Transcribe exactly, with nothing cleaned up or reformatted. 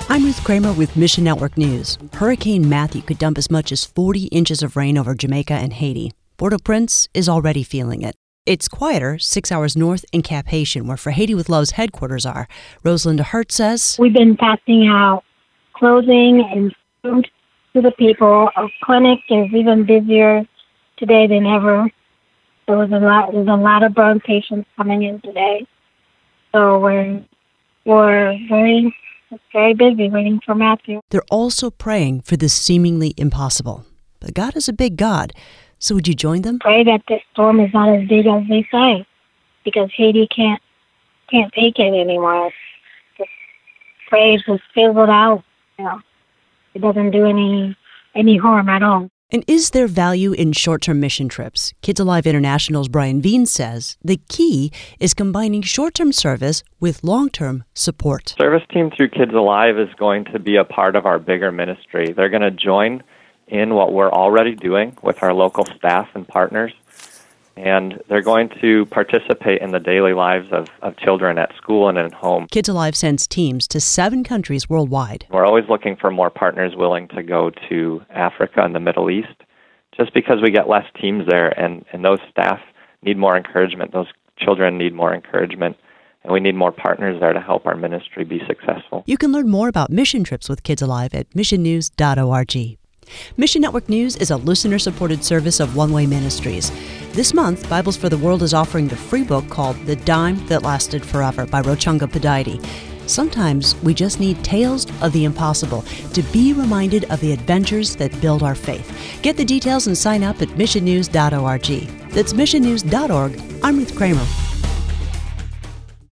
I'm Ruth Kramer with Mission Network News. Hurricane Matthew could dump as much as forty inches of rain over Jamaica and Haiti. Port-au-Prince is already feeling it. It's quieter six hours north in Cap Haitian, where For Haiti with Love's headquarters are. Rosalinda Hurt says, We've been passing out clothing and food to the people. Our clinic is even busier today than ever. There was a lot, there's a lot of burn patients coming in today. So we're, we're very, very busy waiting for Matthew. They're also praying for the seemingly impossible. But God is a big God. So would you join them? Pray that this storm is not as big as they say, because Haiti can't can't take it anymore. Just pray it just fizzled out. You know, it doesn't do any any harm at all. And is there value in short-term mission trips? Kids Alive International's Brian Veen says the key is combining short-term service with long-term support. Service team through Kids Alive is going to be a part of our bigger ministry. They're going to join in what we're already doing with our local staff and partners, and they're going to participate in the daily lives of, of children at school and at home. Kids Alive sends teams to seven countries worldwide. We're always looking for more partners willing to go to Africa and the Middle East, just because we get less teams there, and, and those staff need more encouragement. Those children need more encouragement, and we need more partners there to help our ministry be successful. You can learn more about mission trips with Kids Alive at mission news dot org. Mission Network News is a listener-supported service of One Way Ministries. This month, Bibles for the World is offering the free book called The Dime That Lasted Forever by Rochunga Padaiti. Sometimes we just need tales of the impossible to be reminded of the adventures that build our faith. Get the details and sign up at mission news dot org. That's mission news dot org. I'm Ruth Kramer.